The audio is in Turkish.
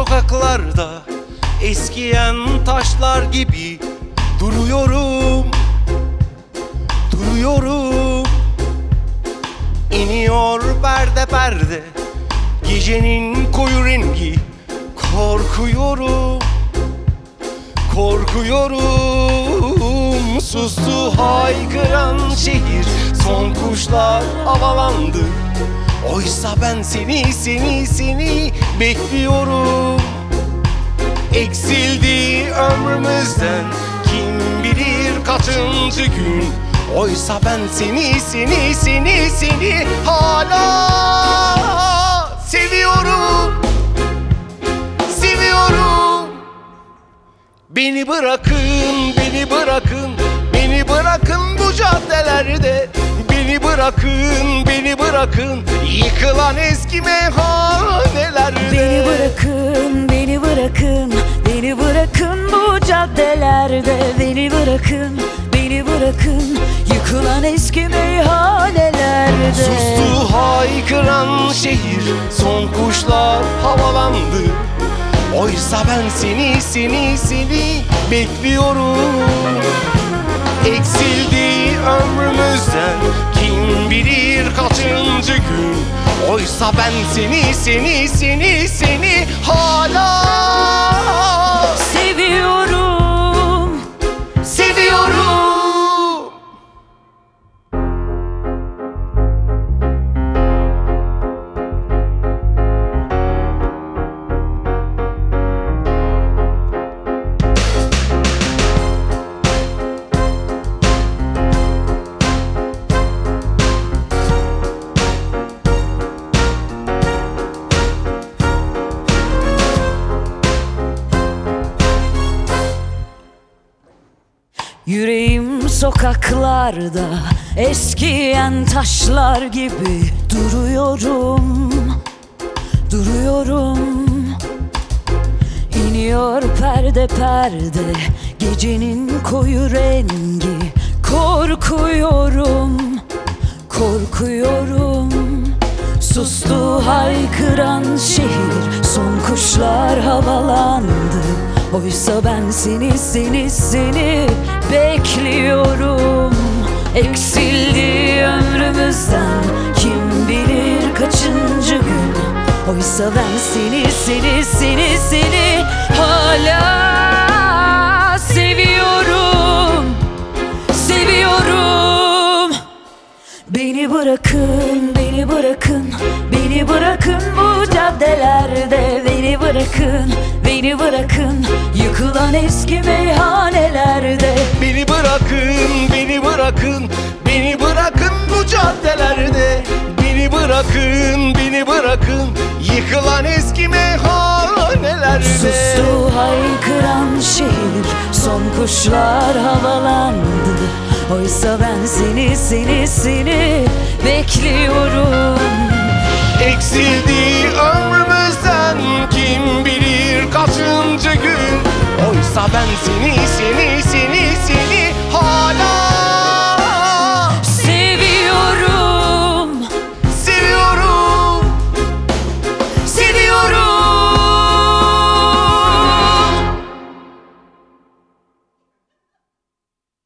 sokaklarda eskiyen taşlar gibi duruyorum, duruyorum. İniyor perde perde gecenin koyu rengi. Korkuyorum, korkuyorum. Sustu haykıran şehir, son kuşlar havalandı. Oysa ben seni bekliyorum. Eksildi ömrümüzden kim bilir kaçıncı gün. Oysa ben seni hala seviyorum, seviyorum. Beni bırakın, beni bırakın, beni bırakın bu caddelerde. Beni bırakın, beni bırakın yıkılan eski meyhanelerde. Beni bırakın, beni bırakın, beni bırakın bu caddelerde. Beni bırakın, beni bırakın yıkılan eski meyhanelerde. Sustu haykıran şehir, son kuşlar havalandı. Oysa ben seni bekliyorum. Eksildi ömrümüzden kim bilir kaçıncı gün. Oysa ben seni hala seviyorum, seviyorum. Yüreğim sokaklarda eskiyen taşlar gibi duruyorum, duruyorum. İniyor perde perde gecenin koyu rengi. Korkuyorum, korkuyorum. Sustu haykıran şehir, son kuşlar havalandı. Oysa ben seni bekliyorum. Eksildi ömrümüzden kim bilir kaçıncı gün. Oysa ben seni hala seviyorum, seviyorum. Beni bırakın, beni bırakın, beni bırakın bu caddelerde. Beni bırakın, beni bırakın yıkılan eski meyhanelerde. Beni bırakın, beni bırakın, beni bırakın bu caddelerde. Beni bırakın, beni bırakın yıkılan eski meyhanelerde. Sustu haykıran şehir, son kuşlar havalandı. Oysa ben seni bekliyorum. Eksildi ömrümüzden kim bilir kaçıncı gün. Oysa ben seni